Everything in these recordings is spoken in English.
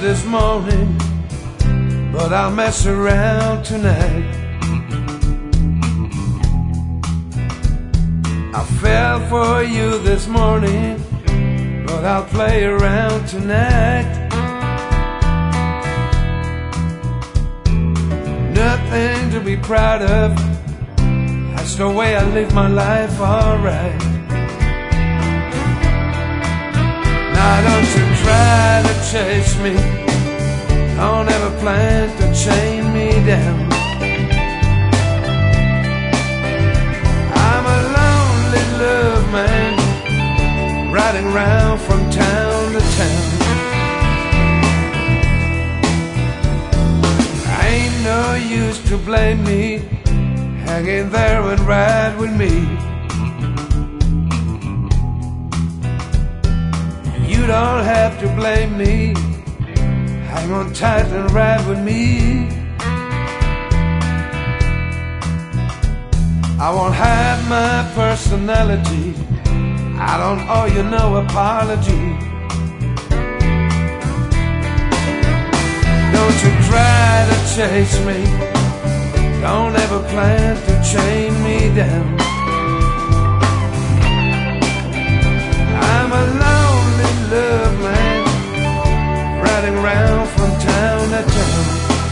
this morning, but I'll mess around tonight. I fell for you this morning, but I'll play around tonight. Nothing to be proud of, that's the way I live my life, alright. Now don't you try to chase me, don't ever plan to chain me down. I'm a lonely love man, riding round from town to town. Ain't no use to blame me, hang in there and ride with me. You don't have to blame me, hang on tight and ride with me. I won't hide my personality, I don't owe you no apology. Don't you try to chase me, don't ever plan to chain me down. I'm a lonely love man, riding round from town to town.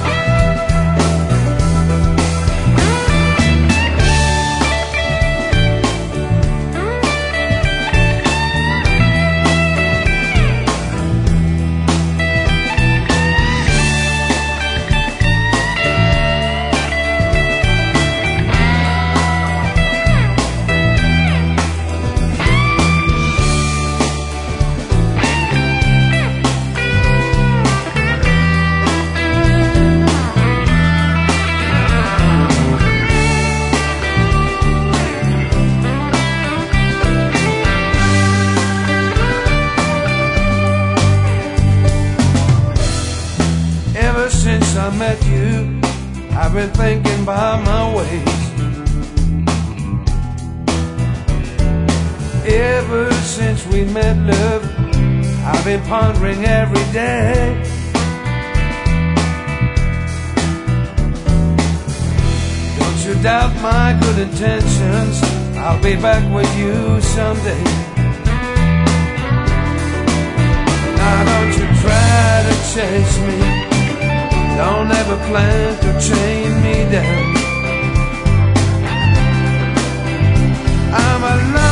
Ever since I met you, I've been thinking about my ways. Ever since we met, love, I've been pondering every day. Don't you doubt my good intentions, I'll be back with you someday. Now don't you try to chase me, don't ever plan to chain me down. I'm a